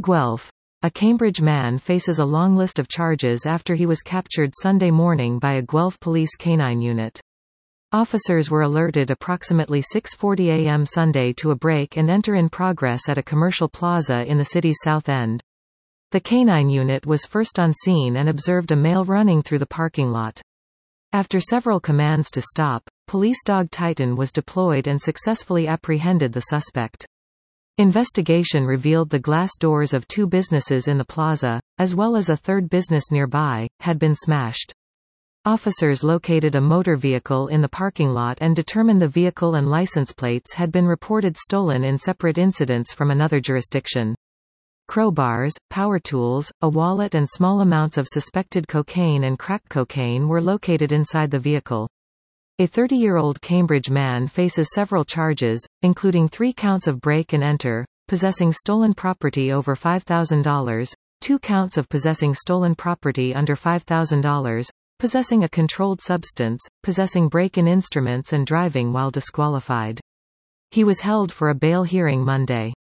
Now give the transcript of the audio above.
Guelph. A Cambridge man faces a long list of charges after he was captured Sunday morning by a Guelph police canine unit. Officers were alerted approximately 6:40 a.m. Sunday to a break-and-enter in progress at a commercial plaza in the city's South End. The canine unit was first on scene and observed a male running through the parking lot. After several commands to stop, police dog Titan was deployed and successfully apprehended the suspect. Investigation revealed the glass doors of 2 businesses in the plaza, as well as a third business nearby, had been smashed. Officers located a motor vehicle in the parking lot and determined the vehicle and license plates had been reported stolen in separate incidents from another jurisdiction. Crowbars, power tools, a wallet and small amounts of suspected cocaine and crack cocaine were located inside the vehicle. A 30-year-old Cambridge man faces several charges, including 3 counts of break-and-enter, possessing stolen property over $5,000, 2 counts of possessing stolen property under $5,000, possessing a controlled substance, possessing break-in instruments and driving while disqualified. He was held for a bail hearing Monday.